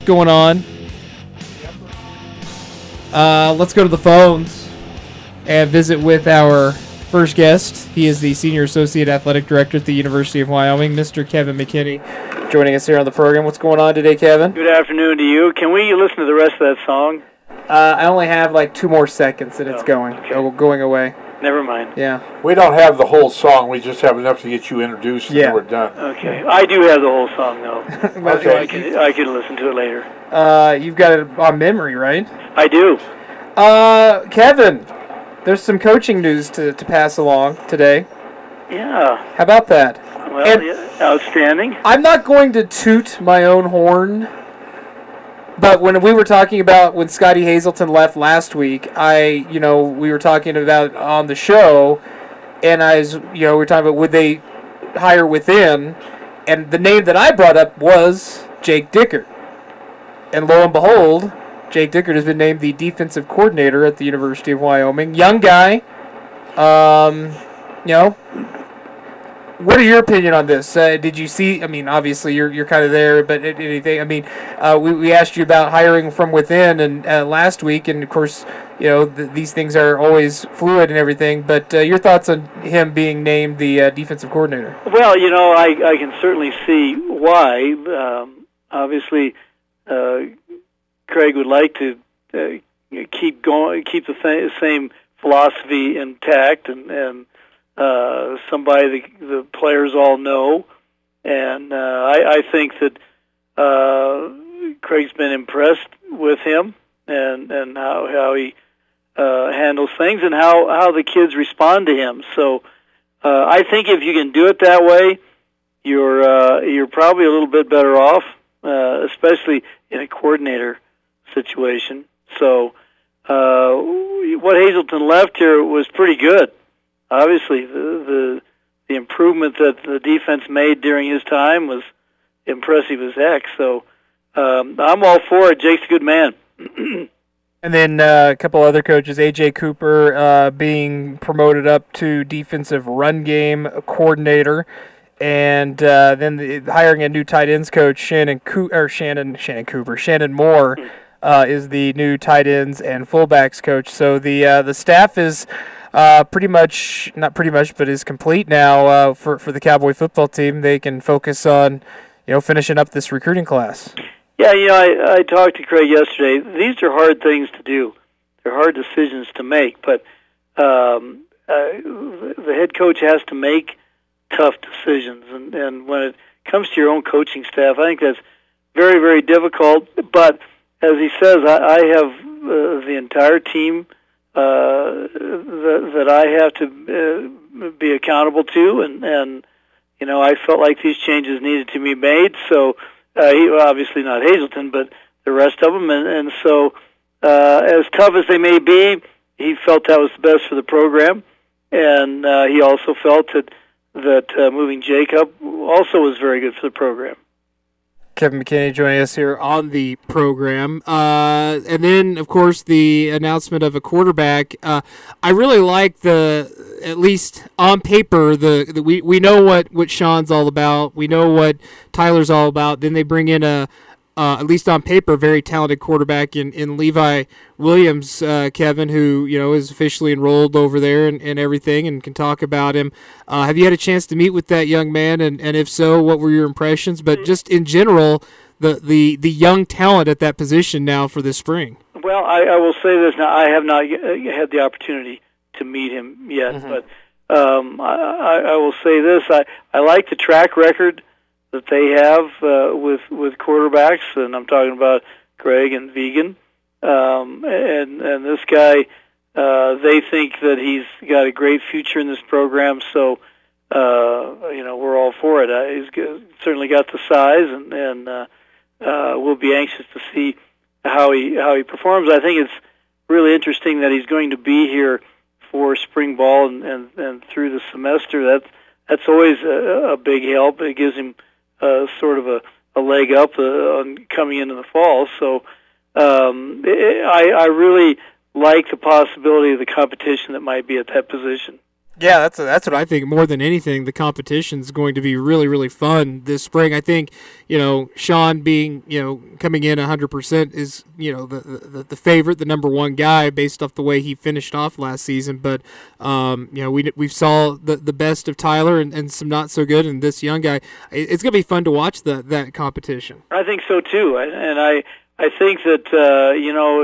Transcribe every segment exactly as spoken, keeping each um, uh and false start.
going on? Uh, let's go to the phones and visit with our first guest. He is the Senior Associate Athletic Director at the University of Wyoming, Mister Kevin McKinney, joining us here on the program. What's going on today, Kevin? Good afternoon to you. Can we listen to the rest of that song? Uh, I only have like two more seconds and it's Oh, going. okay. Oh, going away. Never mind. Yeah. We don't have the whole song. We just have enough to get you introduced and Yeah. then we're done. Okay. I do have the whole song, though. But, So I can, I can listen to it later. uh, you've got it on memory, right? I do. Uh, Kevin, there's some coaching news to, to pass along today. Yeah. How about that? Well, And- yeah, outstanding. I'm not going to toot my own horn, but when we were talking about when Scotty Hazelton left last week, I, you know, we were talking about on the show, and I was, you know, we were talking about would they hire within, and the name that I brought up was Jake Dickert. And lo and behold, Jake Dickert has been named the defensive coordinator at the University of Wyoming. Young guy, um, you know. What are your opinion on this? Uh, did you see? I mean, obviously you're you're kind of there, but anything? I mean, uh, we we asked you about hiring from within, and uh, last week, and of course, you know th- these things are always fluid and everything. But uh, your thoughts on him being named the uh, defensive coordinator? Well, you know, I, I can certainly see why. Um, obviously, uh, Craig would like to uh, keep going, keep the th- same philosophy intact, and and. Uh, somebody the, the players all know, and uh, I, I think that uh, Craig's been impressed with him and, and how how he uh, handles things and how, how the kids respond to him. So uh, I think if you can do it that way, you're uh, you're probably a little bit better off, uh, especially in a coordinator situation. So uh, what Hazelton left here was pretty good. Obviously, the, the the improvement that the defense made during his time was impressive as heck. So um, I'm all for it. Jake's a good man. And then uh, a couple other coaches, A J Cooper uh, being promoted up to defensive run game coordinator, and uh, then the, hiring a new tight ends coach, Shannon Co- or Shannon Shannon Cooper, Shannon Moore uh, is the new tight ends and fullbacks coach. So the uh, the staff is. Uh, pretty much, not pretty much, but is complete now uh, for for the Cowboy football team. They can focus on, you know, finishing up this recruiting class. Yeah, you know, I, I talked to Craig yesterday. These are hard things to do. They're hard decisions to make, but um, uh, the head coach has to make tough decisions. And, and when it comes to your own coaching staff, I think that's very, very difficult. But as he says, I, I have uh, the entire team Uh, that, that I have to uh, be accountable to, and, and you know I felt like these changes needed to be made. So uh, he, obviously not Hazelton, but the rest of them, and, and so uh, as tough as they may be, he felt that was the best for the program, and uh, he also felt that that uh, moving Jacob also was very good for the program. Kevin McKinney joining us here on the program. Uh, and then, of course, the announcement of a quarterback. Uh, I really like the, at least on paper, the, the we, we know what, what Sean's all about. We know what Tyler's all about. Then they bring in a, uh, at least on paper, very talented quarterback in, in Levi Williams, uh, Kevin, who, you know, is officially enrolled over there and, and everything and can talk about him. Uh, have you had a chance to meet with that young man? And, and if so, what were your impressions? But just in general, the, the, the young talent at that position now for this spring. Well, I, I will say this now. I have not had the opportunity to meet him yet, mm-hmm. but um, I, I, I will say this. I, I like the track record that they have uh, with with quarterbacks, and I'm talking about Greg and Vegan, um, and and this guy. Uh, they think that he's got a great future in this program, so uh, you know we're all for it. Uh, he's g- certainly got the size, and and uh, uh, we'll be anxious to see how he how he performs. I think it's really interesting that he's going to be here for spring ball and and, and through the semester. That's that's always a, a big help. It gives him Uh, sort of a, a leg up uh, on coming into the fall. So um, it, I, I really like the possibility of the competition that might be at that position. Yeah, that's that's what I think. More than anything, the competition is going to be really, really fun this spring. I think, you know, Sean being, you know, coming in one hundred percent is, you know, the, the the favorite, the number one guy based off the way he finished off last season. But, um, you know, we we saw the, the best of Tyler and, and some not so good, and this young guy. It's going to be fun to watch the, that competition. I think so, too. And I, I think that, uh, you know,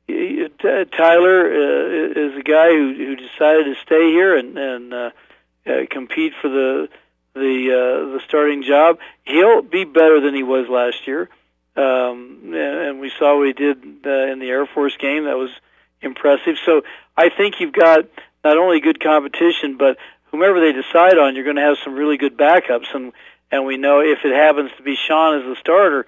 Tyler uh, is a guy who, who decided to stay here and, and uh, uh, compete for the the uh, the starting job. He'll be better than he was last year, um, and, and we saw what he did uh, in the Air Force game. That was impressive. So I think you've got not only good competition, but whomever they decide on, you're going to have some really good backups. And and we know if it happens to be Sean as the starter.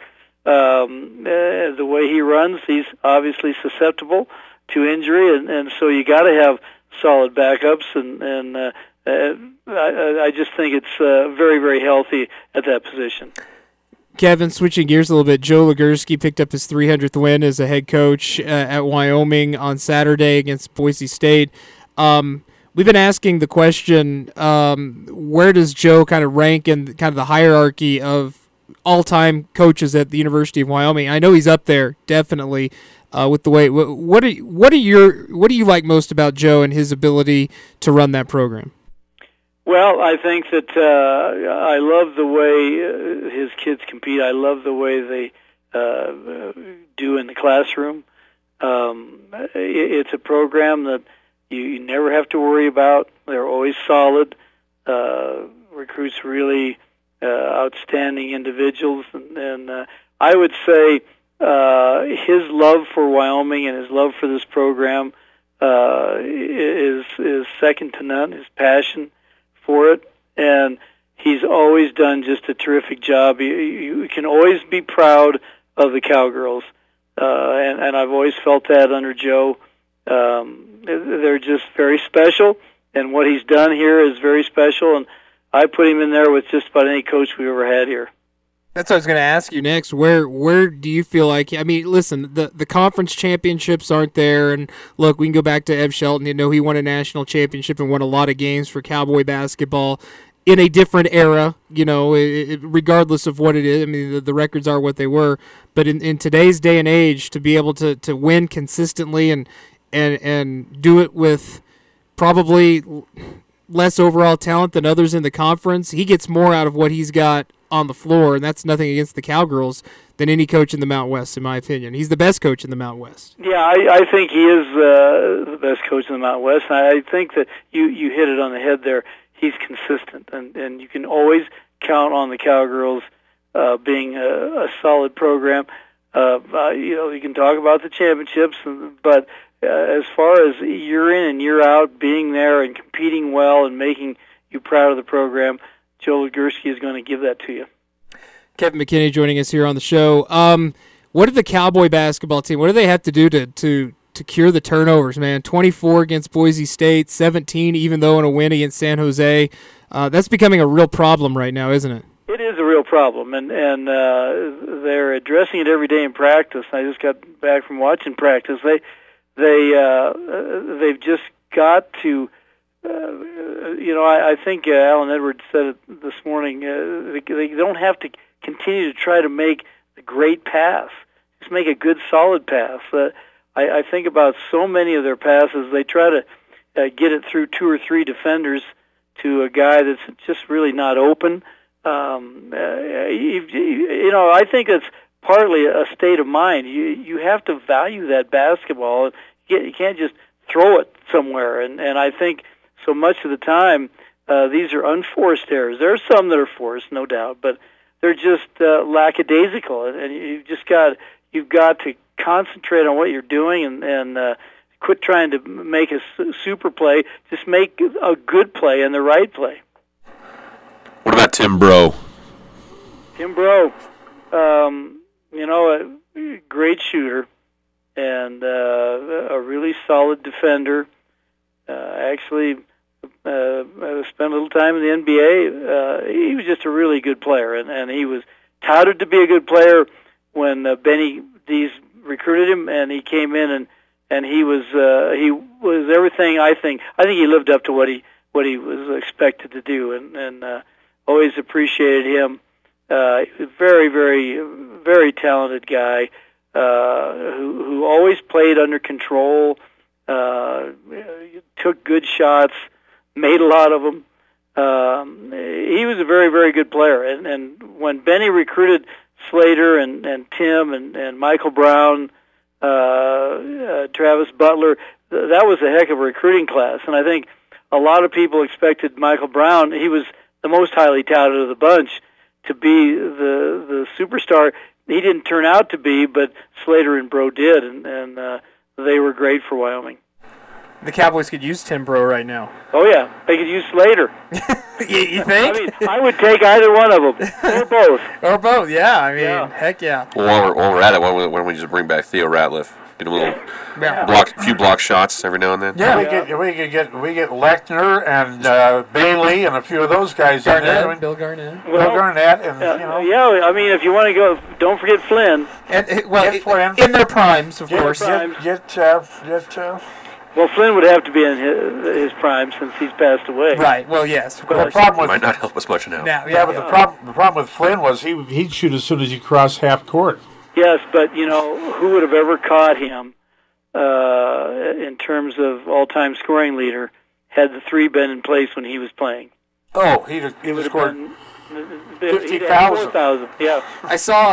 Um, uh, the way he runs, he's obviously susceptible to injury, and, and so you got to have solid backups. And, and uh, uh, I, I just think it's uh, very, very healthy at that position. Kevin, switching gears a little bit, Joe Legursky picked up his three hundredth win as a head coach uh, at Wyoming on Saturday against Boise State. Um, we've been asking the question, um, where does Joe kind of rank in kind of the hierarchy of all-time coaches at the University of Wyoming? I know he's up there, definitely, uh, with the way. What are what are your what do you like most about Joe and his ability to run that program? Well, I think that uh, I love the way uh, his kids compete. I love the way they uh, do in the classroom. Um, it's a program that you, you never have to worry about. They're always solid. Uh, recruits really. Uh, outstanding individuals, and, and uh, I would say uh, his love for Wyoming and his love for this program uh, is is second to none. His passion for it, and he's always done just a terrific job. You, you can always be proud of the Cowgirls, uh, and, and I've always felt that under Joe. Um, they're just very special, and what he's done here is very special, and I put him in there with just about any coach we ever had here. That's what I was going to ask you next. Where where do you feel like, I mean, listen, the, the conference championships aren't there, and look, we can go back to Ev Shelton. You know, he won a national championship and won a lot of games for Cowboy basketball in a different era, you know, it, it, regardless of what it is. I mean, the, the records are what they were. But in, in today's day and age, to be able to, to win consistently and, and, and do it with probably less overall talent than others in the conference, he gets more out of what he's got on the floor, and that's nothing against the Cowgirls, than any coach in the Mountain West, in my opinion. He's the best coach in the Mountain West. Yeah, I, I think he is uh, the best coach in the Mountain West, and I think that you, you hit it on the head there. He's consistent, and, and you can always count on the Cowgirls uh, being a, a solid program. Uh, uh, you know, you can talk about the championships, but uh, as far as year in and year out, being there and competing well and making you proud of the program, Joe Legursky is going to give that to you. Kevin McKinney joining us here on the show. Um, what did the Cowboy basketball team, what do they have to do to, to, to cure the turnovers, man? twenty-four against Boise State, seventeen even though in a win against San Jose. Uh, that's becoming a real problem right now, isn't it? It is a real problem, and, and uh, they're addressing it every day in practice. I just got back from watching practice. They, they, uh, they've just got to... Uh, you know, I, I think uh, Alan Edwards said it this morning. Uh, they, they don't have to continue to try to make a great pass. Just make a good, solid pass. Uh, I, I think about so many of their passes. They try to uh, get it through two or three defenders to a guy that's just really not open. Um, uh, you, you know, I think it's partly a state of mind. You you have to value that basketball. You, you can't just throw it somewhere. And and I think. So much of the time, uh, these are unforced errors. There are some that are forced, no doubt, but they're just uh, lackadaisical, and, and you've just got you've got to concentrate on what you're doing and, and uh, quit trying to make a super play. Just make a good play and the right play. What about Tim Breaux? Tim Breaux, um, you know, a great shooter and uh, a really solid defender. Uh, actually. Uh, spent a little time in the N B A. Uh, he was just a really good player, and, and he was touted to be a good player when uh, Benny Dees recruited him, and he came in and and he was uh, he was everything. I think I think he lived up to what he what he was expected to do, and, and uh, always appreciated him. Uh, very, very, very talented guy uh, who, who always played under control, uh, took good shots, made a lot of them. Um, he was a very, very good player. And, and when Benny recruited Slater and, and Tim and, and Michael Brown, uh, uh, Travis Butler, th- that was a heck of a recruiting class. And I think a lot of people expected Michael Brown, he was the most highly touted of the bunch, to be the the superstar. He didn't turn out to be, but Slater and Bro did, and, and uh, they were great for Wyoming. The Cowboys could use Tim Bro right now. Oh, yeah. They could use Slater. you, you think? I mean, I would take either one of them, or both. Or both, yeah. I mean, Yeah. heck yeah. Well, while we're, while we're at it, why don't we, why don't we just bring back Theo Ratliff? Get a little Yeah. block, few block shots every now and then. Yeah. We get we could get we get Lechner and uh, Bailey and a few of those guys in there. I Garnett, mean, Bill Garnett. Bill Well, Garnett and uh, you know yeah, I mean, if you want to go, don't forget Flynn. And, uh, well, Get in- Flynn. in their primes, of get course. prime. get get, uh, get uh, Well, Flynn would have to be in his, his prime since he's passed away. Right, well, yes, of the course. problem with Might not help us much now. Now, yeah, but the problem the problem with Flynn was he he'd shoot as soon as he crossed half court. Yes, but, you know, who would have ever caught him uh, in terms of all-time scoring leader had the three been in place when he was playing? Oh, he'd have, he'd Would have have scored. been fifty thousand. four thousand, yeah. I saw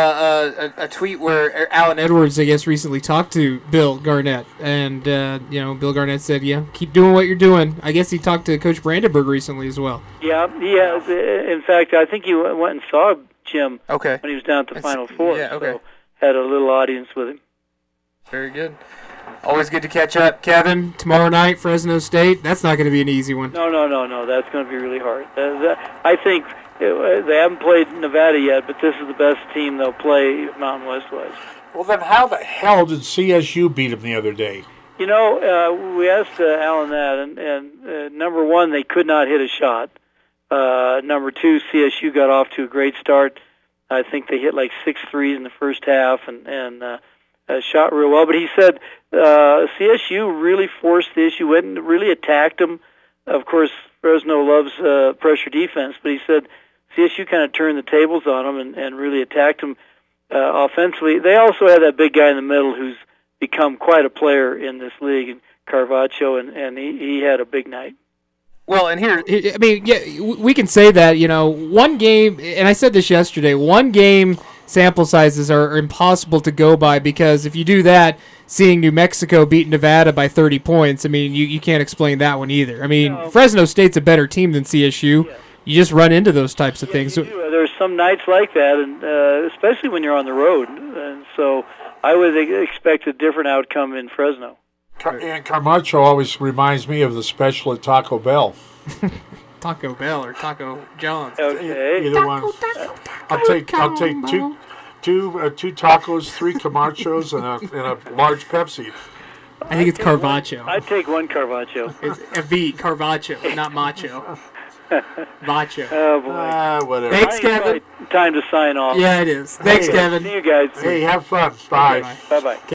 uh, a, a tweet where Alan Edwards, I guess, recently talked to Bill Garnett, and uh, you know, Bill Garnett said, "Yeah, keep doing what you're doing." I guess he talked to Coach Brandenburg recently as well. Yeah, yeah. In fact, I think he went and saw Jim Okay, when he was down at the It's- Final Four. yeah, okay. So had a little audience with him. very good. Always good to catch up, Kevin. Tomorrow night, Fresno State. That's not going to be an easy one. No, no, no, no. That's going to be really hard. Uh, that, I think uh, they haven't played Nevada yet, but this is the best team they'll play Mountain West-wise. Well, then how the hell did C S U beat him the other day? You know, uh, we asked uh, Alan that, and, and uh, number one, they could not hit a shot. Uh, number two, C S U got off to a great start. I think they hit like six threes in the first half and, and uh, uh, shot real well. But he said uh, C S U really forced the issue, went and really attacked them. Of course, Fresno loves uh, pressure defense, but he said C S U kind of turned the tables on them and, and really attacked them uh, offensively. They also had that big guy in the middle who's become quite a player in this league, and Carvacho, and, and he, he had a big night. Well, and here, I mean, yeah, we can say that, you know, one game, and I said this yesterday, one game sample sizes are impossible to go by, because if you do that, seeing New Mexico beat Nevada by thirty points, I mean, you, you can't explain that one either. I mean, No. Fresno State's a better team than C S U. Yeah. You just run into those types of things. You do. There's some nights like that, and uh, especially when you're on the road. And so I would expect a different outcome in Fresno. Car- and Camacho always reminds me of the special at Taco Bell. Taco Bell or Taco John's. Okay. Either one. I'll take I'll take two two uh, two tacos, three Camachos, and a and a large Pepsi. I think it's Carvacho. I'd take one Carvacho. It's a V, Carvacho, not Macho. Vacho. Oh, boy. Ah, whatever. Thanks, I think it's Kevin. probably time to sign off. Yeah, it is. Thanks, Hey. Kevin. See you guys. Hey, have fun. Bye. Bye. Bye-bye.